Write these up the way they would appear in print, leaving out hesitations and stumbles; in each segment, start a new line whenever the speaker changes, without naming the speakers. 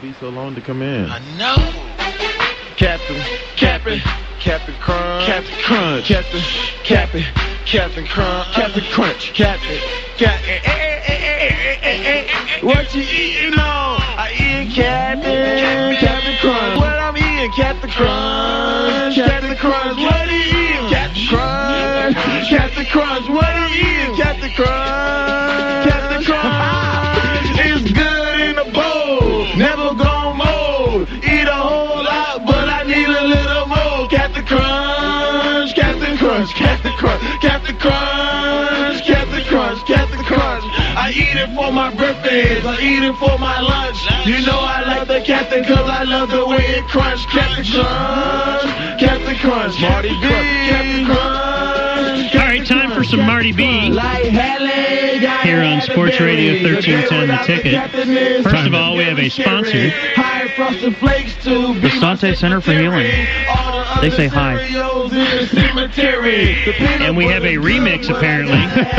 be so long to come in?
I know.
Captain Crunch. Captain Crunch. What you eating on? I eat Captain Crunch. What I'm eating? Captain Crunch. What are you eating? Captain Crunch. What are you eating? Captain Crunch. It's good in a bowl. Never gon' mold. Eat a whole lot, but I need a little more. Captain Crunch. I eat it for my birthdays, I eat it for my lunch. You know I like the Captain cause I love the way it crunch. Captain Crunch, Marty B. Captain Crunch.
All right, time for some Marty B. Here on Sports Radio 1310 The Ticket. First of all, we have a sponsor.
The Stante Center for Healing. They say hi.
And we have a remix, apparently.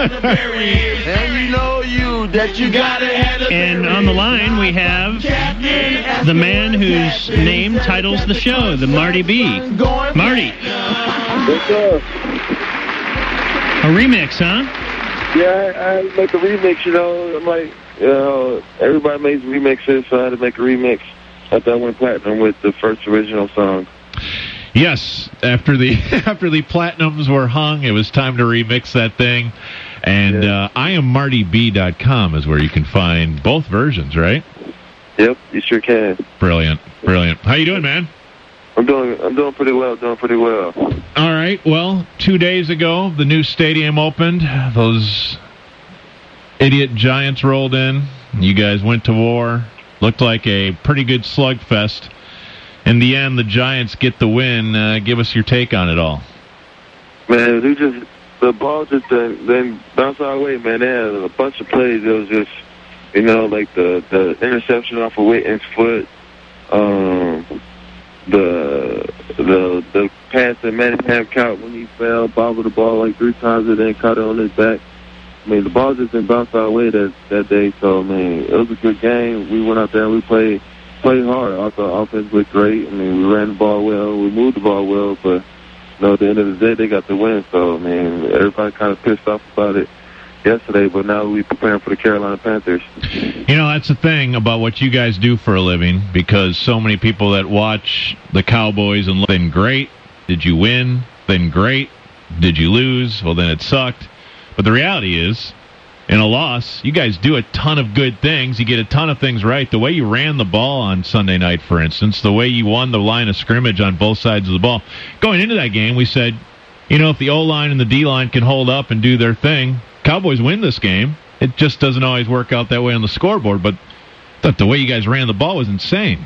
And on the line, we have the man whose name titles the show, the Marty B. Marty.
What's up?
A remix, huh?
Yeah, I make a remix, you know. I'm like, everybody makes remixes, so I had to make a remix after I went platinum with the first original song.
Yes, after the platinums were hung, it was time to remix that thing. And IamMartyB.com is where you can find both versions, right?
Yep, you sure can.
Brilliant. How you doing, man?
I'm doing pretty well.
All right. Well, 2 days ago, the new stadium opened. Those idiot Giants rolled in. You guys went to war. Looked like a pretty good slugfest. In the end, the Giants get the win. Give us your take on it all.
Man, the ball just then bounced our way, man. They had a bunch of plays. It was just, like the interception off of Witten's foot, the pass that Manningham caught when he fell, bobbled the ball like 3 times and then caught it on his back. I mean, the ball just didn't bounce our way that day. So, man, it was a good game. We went out there and we played hard. I thought offense looked great. I mean, we ran the ball well. We moved the ball well. But, at the end of the day, they got the win. So, man, everybody kind of pissed off about it yesterday. But now we're preparing for the Carolina Panthers.
That's the thing about what you guys do for a living, because so many people that watch the Cowboys and then great, did you win? Then great, did you lose? Well, then it sucked. But the reality is, in a loss, you guys do a ton of good things. You get a ton of things right. The way you ran the ball on Sunday night, for instance, the way you won the line of scrimmage on both sides of the ball. Going into that game, we said, if the O-line and the D-line can hold up and do their thing, Cowboys win this game. It just doesn't always work out that way on the scoreboard, but I thought the way you guys ran the ball was insane.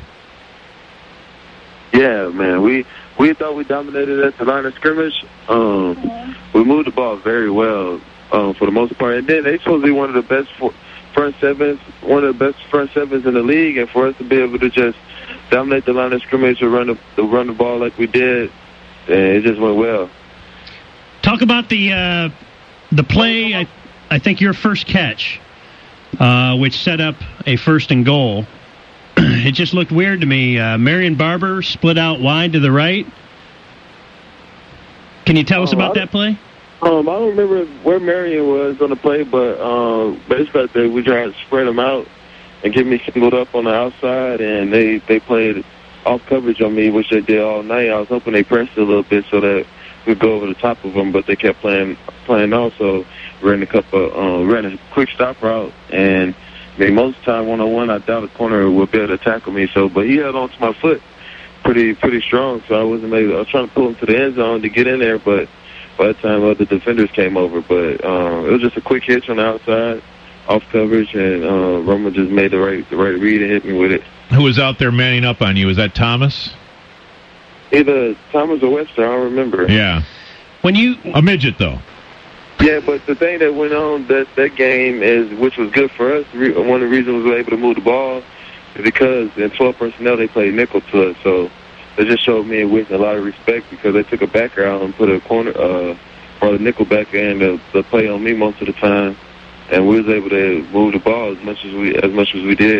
Yeah, man. We thought we dominated at the line of scrimmage. We moved the ball very well. For the most part, and then they supposed to be one of the best front sevens in the league, and for us to be able to just dominate the line of scrimmage and run the ball like we did, it just went well.
Talk about the play. I think your first catch, which set up a 1st and goal. It just looked weird to me. Marion Barber split out wide to the right. Can you tell us about that play?
I don't remember where Marion was on the play, but basically we tried to spread them out and get me singled up on the outside, and they played off coverage on me, which they did all night. I was hoping they pressed a little bit so that we'd go over the top of them, but they kept playing also. Ran a quick stop route, and most of the time one-on-one, I doubt the corner would be able to tackle me. But he held on to my foot pretty strong, so I was trying to pull him to the end zone to get in there, but by the time the defenders came over. But it was just a quick hitch on the outside, off coverage, and Roman just made the right read and hit me with it.
Who was out there manning up on you? Was that Thomas?
Either Thomas or Webster, I don't remember.
Yeah. A midget, though.
Yeah, but the thing that went on that game which was good for us, one of the reasons we were able to move the ball is because in 12 personnel they played nickel to us, so it just showed me and Whitney a lot of respect because they took a back out and put a corner or the nickel back in to play on me most of the time, and we was able to move the ball as much as we did.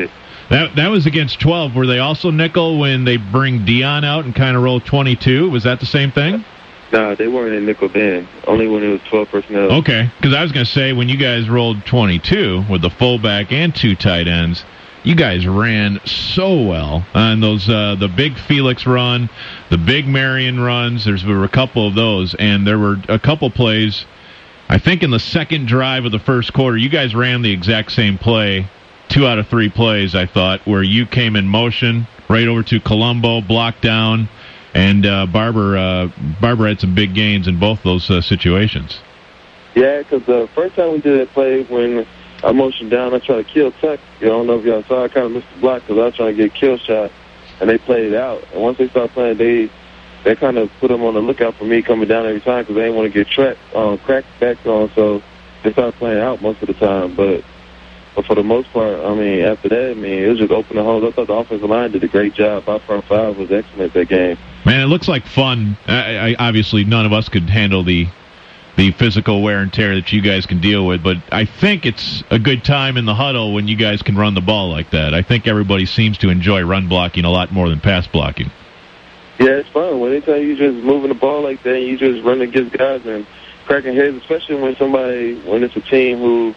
That was against 12. Were they also nickel when they bring Dion out and kind of roll 22? Was that the same thing?
No, they weren't in nickel then. Only when it was 12 personnel.
Okay, because I was going to say, when you guys rolled 22 with the fullback and 2 tight ends, you guys ran so well on those the big Felix run, the big Marion runs. There were a couple of those, and there were a couple plays, I think in the second drive of the first quarter, you guys ran the exact same play, 2 out of 3 plays, I thought, where you came in motion right over to Colombo, blocked down, and Barber had some big gains in both those situations.
Yeah, because the first time we did that play, when I motioned down, I tried to kill Tuck. I don't know if y'all saw, I kind of missed the block because I was trying to get a kill shot, and they played it out. And once they started playing, they kind of put them on the lookout for me coming down every time because they didn't want to get cracked back on, so they started playing out most of the time. But for the most part, I mean, after that, I mean, it was just open the holes. I thought the offensive line did a great job. Our front five was excellent that game.
Man, it looks like fun. Obviously, none of us could handle the physical wear and tear that you guys can deal with, but I think it's a good time in the huddle when you guys can run the ball like that. I think everybody seems to enjoy run blocking a lot more than pass blocking.
Yeah, it's fun. Anytime you just moving the ball like that, you just run against guys and cracking heads, especially when it's a team who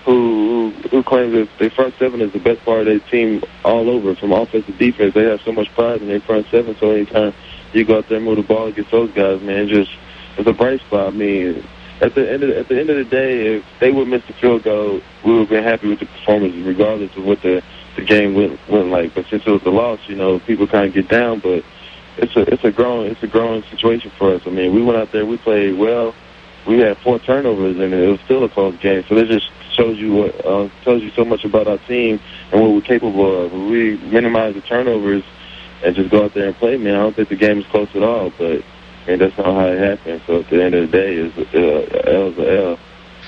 claims that their front seven is the best part of their team all over, from offense to defense. They have so much pride in their front seven, so anytime you go out there and move the ball against those guys, man, it's a bright spot. I mean, at the end of the day, if they would miss the field goal, we would have been happy with the performance, regardless of what the game went like. But since it was a loss, people kind of get down. But it's a growing situation for us. I mean, we went out there, we played well. We had 4 turnovers, and it was still a close game. So it just tells you so much about our team and what we're capable of. When we minimize the turnovers and just go out there and play, man, I don't think the game is close at all. But that's not how it happened. So at the end of the day, L is an L.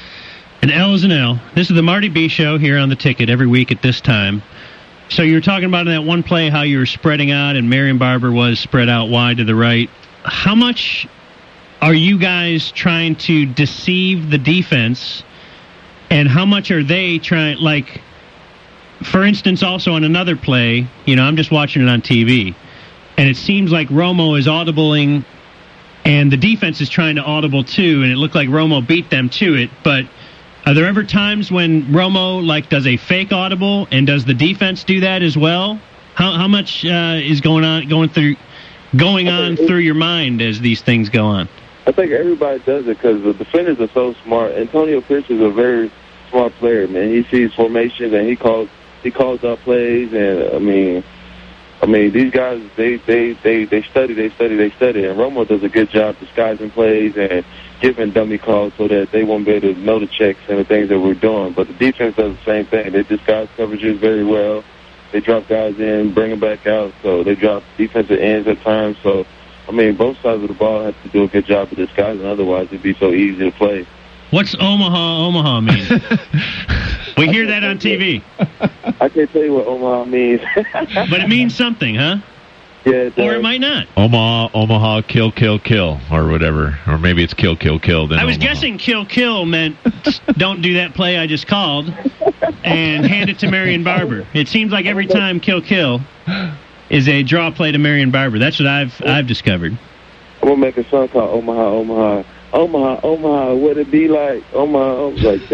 An L is an L. This is the Marty B Show here on the Ticket every week at this time. So you were talking about in that one play how you were spreading out and Marion Barber was spread out wide to the right. How much are you guys trying to deceive the defense, and how much are they trying, like, for instance, also on another play, I'm just watching it on TV, and it seems like Romo is audibling, and the defense is trying to audible too, and it looked like Romo beat them to it, but are there ever times when Romo, does a fake audible, and does the defense do that as well? How much is going on through your mind as these things go on?
I think everybody does it because the defenders are so smart. Antonio Pierce is a very smart player, man. He sees formations and he calls out plays. And I mean, these guys they study, and Romo does a good job disguising plays and giving dummy calls so that they won't be able to know the checks and the things that we're doing. But the defense does the same thing. They disguise coverages very well. They drop guys in, bring them back out. So they drop defensive ends at times. So both sides of the ball have to do a good job of disguising. Otherwise, it'd be so easy to play.
What's Omaha mean? We hear that on TV.
I can't tell you what Omaha means.
But it means something, huh?
Yeah, it does.
Or it might not.
Omaha, kill, or whatever. Or maybe it's kill, then
I was
Omaha.
guessing kill meant don't do that play I just called and hand it to Marion Barber. It seems like every time kill is a draw play to Marion Barber. That's what I've discovered.
I'm going to make a song called Omaha. Omaha, what it be like? Omaha.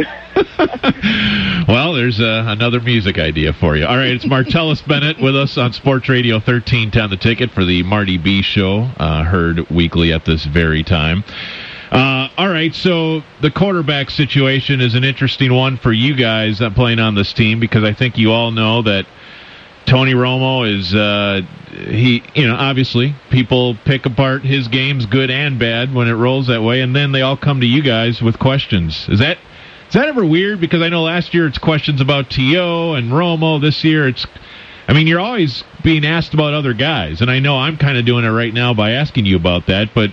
Well, there's another music idea for you. All right, it's Martellus Bennett with us on Sports Radio 1310 The Ticket for the Marty B Show, heard weekly at this very time. All right, so the quarterback situation is an interesting one for you guys playing on this team because I think you all know that Tony Romo is, obviously people pick apart his games, good and bad, when it rolls that way, and then they all come to you guys with questions. Is that ever weird? Because I know last year it's questions about T.O. and Romo. This year you're always being asked about other guys, and I know I'm kind of doing it right now by asking you about that, but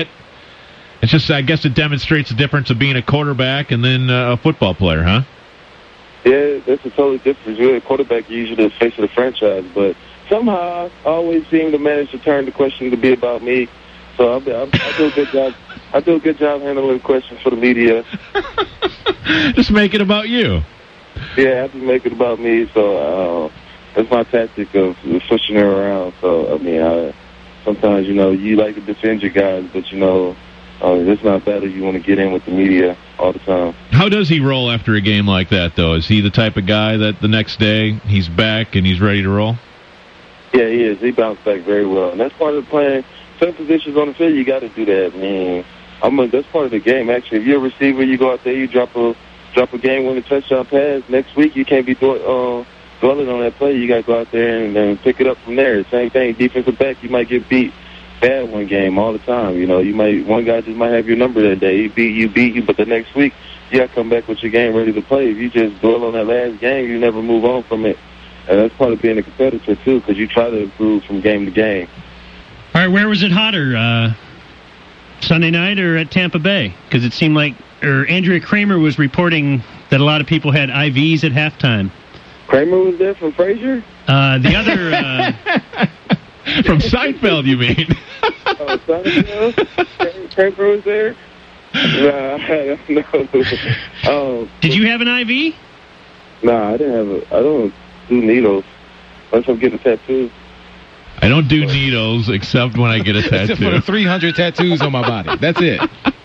I guess it demonstrates the difference of being a quarterback and then a football player, huh?
Yeah, that's a totally difference. You're a quarterback, you're usually the face of the franchise, but somehow I always seem to manage to turn the question to be about me. So I do a good job. I do a good job handling questions for the media.
Just make it about you.
Yeah, I have to make it about me. So that's my tactic of switching it around. So, I mean, sometimes, you know, you like to defend your guys, but, you know, it's not battle you want to get in with the media all the time.
How does he roll after a game like that, though? Is he the type of guy that the next day he's back and he's ready to roll?
Yeah, he is. He bounced back very well. And that's part of playing certain positions on the field. You got to do that. I mean, that's part of the game, actually. If you're a receiver, you go out there, you drop a game-winning touchdown pass. Next week, you can't be dwelling on that play. You got to go out there and pick it up from there. Same thing. Defensive back, you might get beat bad one game all the time. You know, one guy just might have your number that day. He beat you, but the next week, you got to come back with your game ready to play. If you just dwell on that last game, you never move on from it. And that's part of being a competitor, too, because you try to improve from game to game.
All right, where was it hotter, Sunday night or at Tampa Bay? Because it seemed like Andrea Kramer was reporting that a lot of people had IVs at halftime.
Kramer was there from Frasier?
The other...
From Seinfeld, you mean?
Seinfeld? Kramer was there? Nah, I don't know.
Did you have an IV?
Nah, I don't do needles unless I'm getting a tattoo.
I don't do needles except when I get a tattoo.
Except for the 300 tattoos on my body. That's it.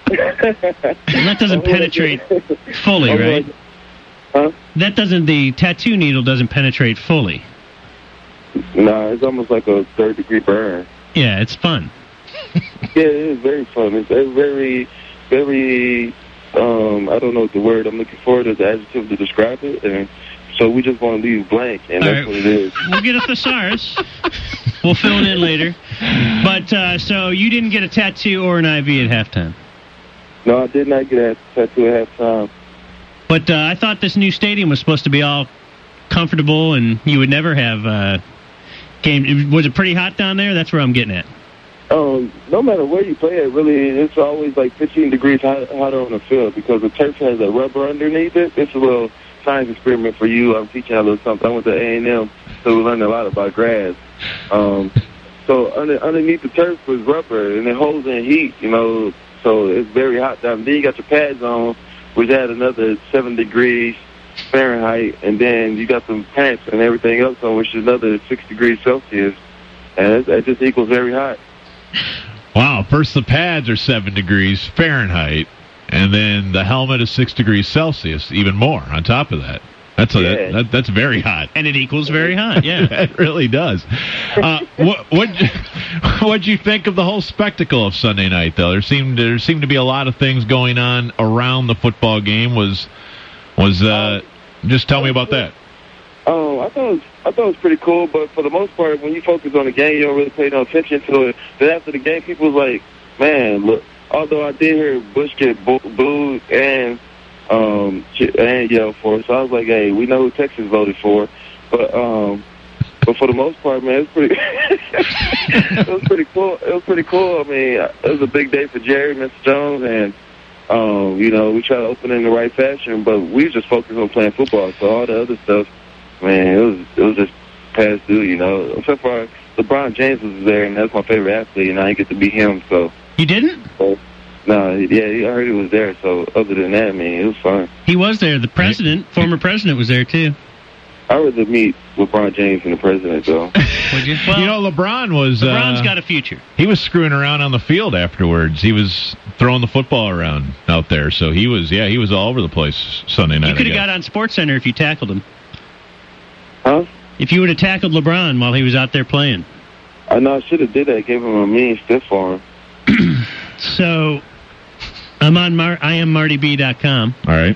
And that doesn't penetrate fully, right?
Huh?
The tattoo needle doesn't penetrate fully.
Nah, it's almost like a third-degree burn.
Yeah, it's fun.
Yeah, it is very fun. It's very, very, I don't know the word I'm looking for, the adjective to describe it, and so we just want to leave blank, and that's what it is.
We'll get a thesaurus. We'll fill it in later. But, so you didn't get a tattoo or an IV at halftime?
No, I did not get a tattoo at halftime.
But I thought this new stadium was supposed to be all comfortable, and you would never have game. Was it pretty hot down there? That's where I'm getting at.
No matter where you play it, really, it's always like 15 degrees hotter on the field because the turf has a rubber underneath it. It's a little science experiment for you. I'm teaching a little something. I went to A&M, so we learned a lot about grass. So underneath the turf was rubber, and it holds in heat, you know, so it's very hot down. Then you got your pads on, which add another 7 degrees Fahrenheit, and then you got some pants and everything else on, which is another 6 degrees Celsius, and that just equals very hot.
Wow, first the pads are 7 degrees Fahrenheit, and then the helmet is 6 degrees Celsius, even more on top of that. That's very hot.
And it equals very hot, yeah.
It really does. What'd you think of the whole spectacle of Sunday night, though? There seemed to be a lot of things going on around the football game. Just tell me about that.
I thought it was pretty cool, but for the most part, when you focus on the game, you don't really pay no attention to it. Then after the game, people was like, man, look, although I did hear Bush get booed and yelled for, so I was like, hey, we know who Texas voted for. But for the most part, man, it was pretty it was pretty cool. It was pretty cool. I mean, it was a big day for Jerry, Mr. Jones, and you know, we try to open in the right fashion, but we just focused on playing football. So all the other stuff, man, it was just past due, you know. Except for LeBron James was there, and that's my favorite athlete, and I didn't get to beat him. So
you didn't?
So, no, yeah, I heard he was there. So other than that, man, it was fun.
He was there. The president, former president, was there too.
I would rather meet LeBron James and the president, though.
Would you? Well,
you know, LeBron's
got a future.
He was screwing around on the field afterwards. He was throwing the football around out there, so he was all over the place Sunday night.
You could have got on SportsCenter if you tackled him.
Huh?
If you would have tackled LeBron while he was out there playing.
I know I should have did that. Gave him a mean stiff arm.
So, I'm on IamMartyB.com.
All right.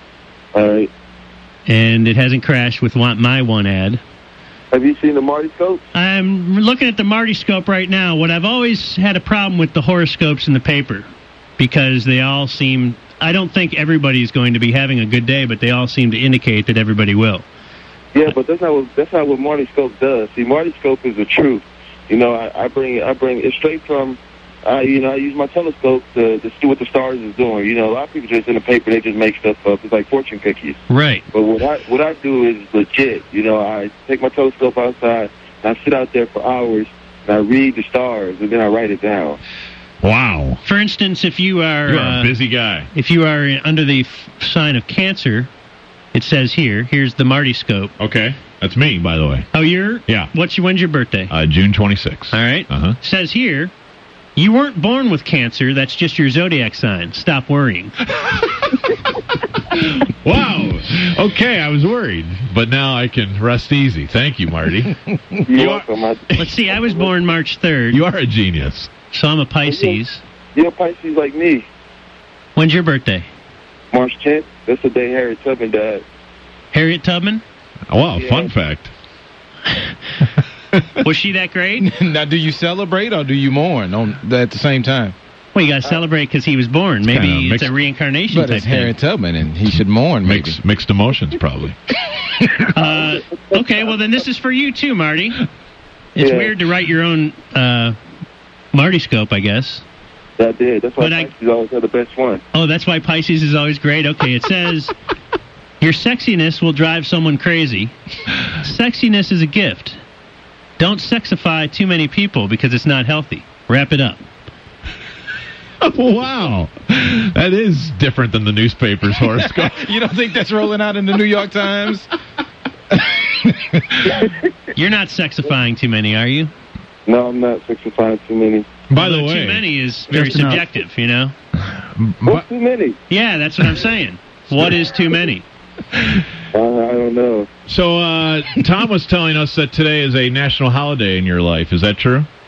And it hasn't crashed with my one ad.
Have you seen the Marty Scope?
I'm looking at the Marty Scope right now. What I've always had a problem with the horoscopes in the paper, because they all seem, I don't think everybody's going to be having a good day, but they all seem to indicate that everybody will.
Yeah, but that's not what Marty Scope does. See, Marty Scope is the truth. You know, I bring it straight from, I use my telescope to see what the stars is doing. You know, a lot of people just in the paper, they just make stuff up. It's like fortune cookies.
Right.
But what I do is legit. You know, I take my telescope outside, and I sit out there for hours, and I read the stars, and then I write it down.
Wow.
For instance, if you are
a busy guy.
If you are under the sign of Cancer, It says here's the Marty scope.
Okay. That's me, by the way.
Oh,
Yeah.
When's your birthday?
June 26th.
All right.
Uh-huh.
Says here, you weren't born with cancer. That's just your zodiac sign. Stop worrying.
Wow. Okay, I was worried. But now I can rest easy. Thank you, Marty.
You're welcome.
Let's see. I was born March 3rd,
You are a genius.
so I'm a Pisces.
You're a Pisces like me.
When's your birthday?
March 10th. That's the day Harriet Tubman died.
Harriet Tubman?
Wow,
Yeah.
fun fact.
Was she that great?
Now, do you celebrate or do you mourn at the same time?
Well, you got to celebrate because he was born. Maybe
kinda
it's
mixed.
a reincarnation
But
type
it's Harriet
thing.
Tubman, and he should mourn, maybe.
Mixed emotions, probably.
Okay, well, then this is for you, too, Marty. It's
Yeah.
weird to write your own Marty scope, I guess.
I did. That's why
But
Pisces always had the best one.
Oh, that's why Pisces is always great? Okay, it says, your sexiness will drive someone crazy. Sexiness is a gift. Don't sexify too many people because it's not healthy. Wrap it up.
Wow. That is different than the newspaper's horoscope.
You don't think that's rolling out in the New York Times?
You're not sexifying too many, are you?
No, I'm not sexifying too many.
By the
Although
way,
too many is very
Just enough.
subjective, you know?
What's too many?
Yeah, that's what I'm saying. What is too many?
I don't know.
so Tom was telling us that today is a national holiday in your life. Is that true?